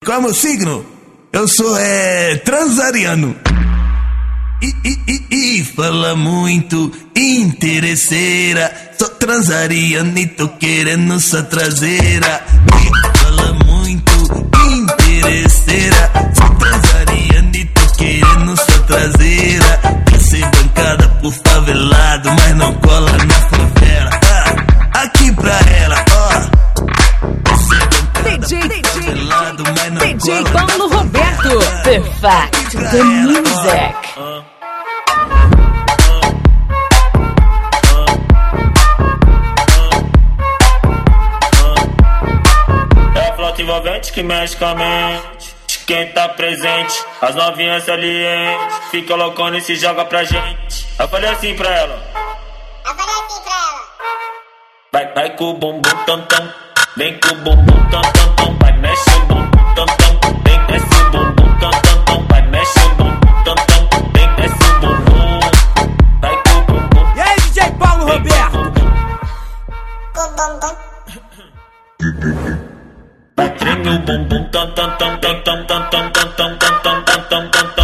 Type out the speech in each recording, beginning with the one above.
Qual é o meu signo? Eu sou transariano. Fala muito, interesseira. Sou transariano e tô querendo sua traseira. Fala muito, interesseira. Sou transariano e tô querendo sua traseira. Quer ser bancada por favelado, mas não cola na favela. Aqui pra ela, ó. DJ Paulo Roberto, The Fact, The Music. É a flauta envolvente que mexe com a mente de quem tá presente. As novinhas salientes fica loucona e se joga pra gente. Eu falei assim pra ela. Vai com o bumbum tam tam. Vem com o bumbum tam tam tam. Vai mexe o bumbum tam tam. Vem desce o bumbum tam tam tam. Vai mexe o bumbum tam tam. Vem desce o bumbum. Vai com o bumbum. E aí, DJ Paulo Roberto? Vai treme o bumbum tam tam tam tam tam tam tam tam tam tam tam tam tam.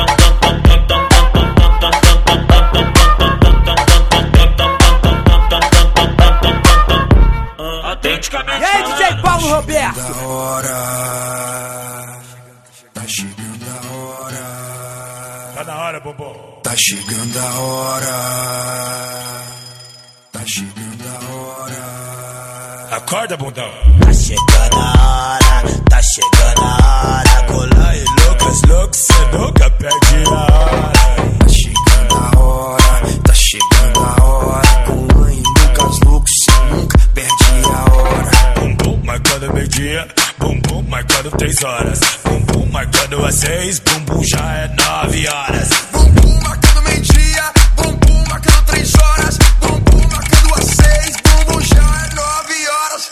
E aí, DJ Paulo Roberto? Da hora, tá chegando a hora. Tá na hora, bombom. Tá chegando a hora. Tá chegando a hora. Acorda, bundão. Tá chegando a hora. Tá chegando a hora. Colar e Lucas, cê nunca perde a hora. Tá chegando a hora. Tá chegando a hora. Colar e Lucas, cê nunca perde a hora. Bumbum marcando meio-dia, bumbum marcando 3 horas. Bumbum marcando às 6, bumbum já é 9 horas. Bumbum marcando meio-dia, bumbum marcando 3 horas. Bumbum marcando às 6, bumbum já é 9 horas.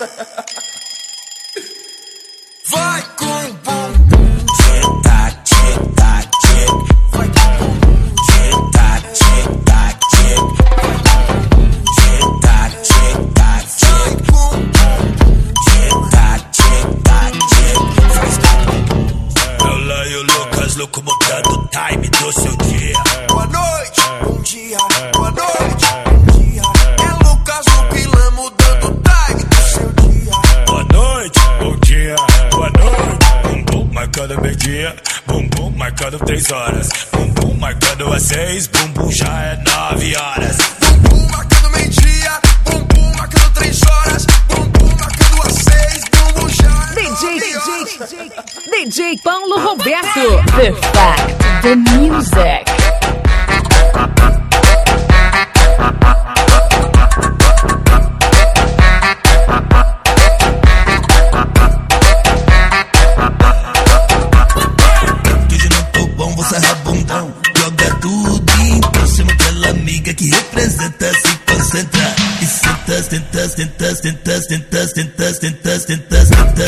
Vai com o bumbum, tcheta, tcheta, tcheta. Vai com o bumbum, tcheta, tcheta, tcheta. Tcheta, tcheta, tcheta. Vai com o bumbum, tcheta, tcheta, tcheta. Faz com o bumbum. Ela e o Lucas, louco mudando o time do seu dia. Boa noite, bom dia, boa noite, bom dia. É Lucas Lupila mudando o time do seu dia. Boa noite, bom dia, boa noite. Bumbum marcando meio-dia, bumbum marcando 3 horas. Bumbum marcando às 6, bumbum já é 9 horas. Bumbum marcando meio-dia, bumbum marcando 3 horas. Bumbum marcando às 6, bumbum já é DJ Paulo Roberto, The Fact, The Music. Hoje não tô bom, vou sarrar bundão. Joga tudo em cima daquela amiga que representa, se concentra. E senta, senta, senta, senta, senta, senta, senta, senta,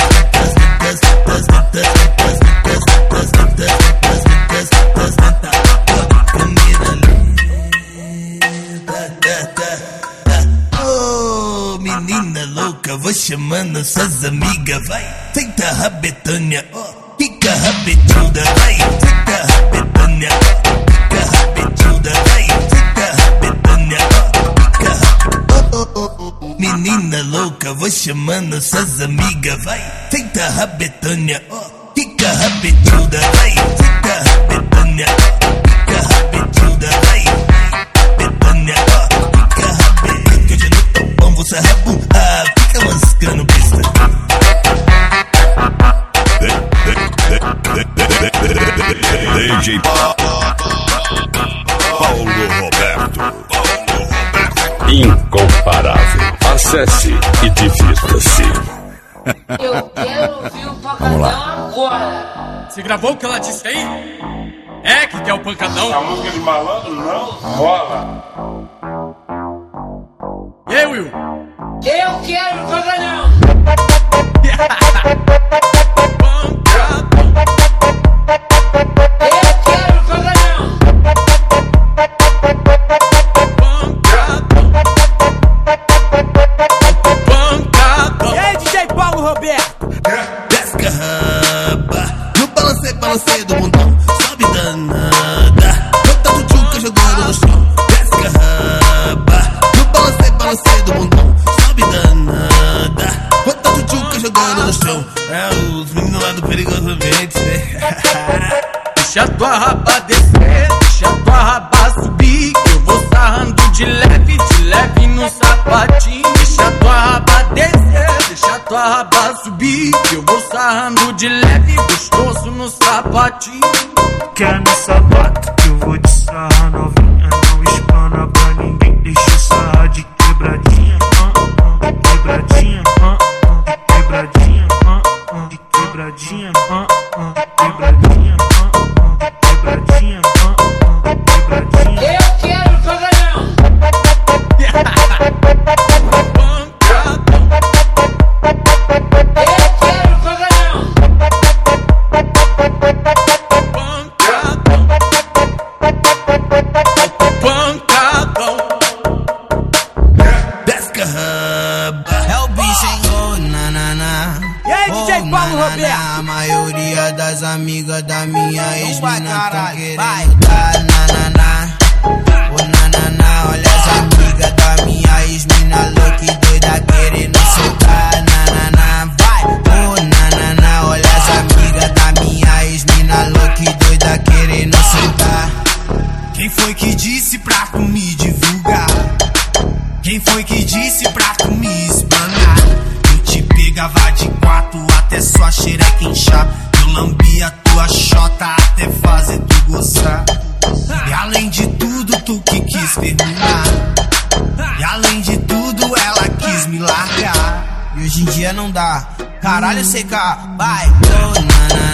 senta. Comida linda. Oh, menina louca, vou chamando suas amigas. Vai, senta rabetânia, oh, fica rabetuda. Vai, senta rabetânia, oh, fica rabetuda. Vai, senta rabetânia, oh, fica rabetuda. Menina louca, vou chamando suas amigas. Vai, senta rabetânia, oh, fica rabetuda. Vai, senta rabetânia, oh, fica rabetuda. Vai, rabetânia, oh, fica rabetuda. Que hoje não tô bom, vou sarrar bunda. Fica mascando pista. DJ Paulo Roberto. Incomparável. Acesse e divirta-se. Eu quero ouvir o pancadão agora. Você gravou o que ela disse aí? É que quer o pancadão? A música de malandro não rola. E aí, Will? Eu quero o pancadão. E aí, DJ Paulo Roberto? Desce No balancei do bundão, sobe danada. Bota a tchutchuca jogando no chão, desce a raba. No balancei do bundão, sobe danada. Bota a tchutchuca jogando no chão. É os meninos lá do Perigosamente, né? Deixa tua raba descer, deixa tua raba subir. Eu vou sarrando de leve no sapatinho. Deixa tua raba descer, deixa tua raba subir. Eu vou sarrando de leve, gostoso no sapatinho. Quer no sapato que eu vou te sarrar novinha. Não espana pra ninguém, deixa eu sarrar de quebradinha. De quebradinha, de quebradinha, de quebradinha, de quebradinha. Eu quero pagadão. É o bicho, hein? Oh, nanana. E aí, DJ Paulo Roberto? A maioria das amigas da minha ex-mina tão querendo dar nanana. Oh, nanana, olha as amigas da minha ex-mina louca e doida querendo soltar nanana. Vai, oh, nanana, olha as amigas da minha ex-mina louca e doida querendo soltar. Quem foi que disse pra tu me divulgar? Quem foi que disse pra tu me espanar? Eu te pegava de quatro até sua xereca inchar. Eu lambia tua xota até fazer tu gostar. E além de tudo, tu que quis terminar. E além de tudo, ela quis me largar. E hoje em dia não dá. Caralho, CK, vai, oh, nanana.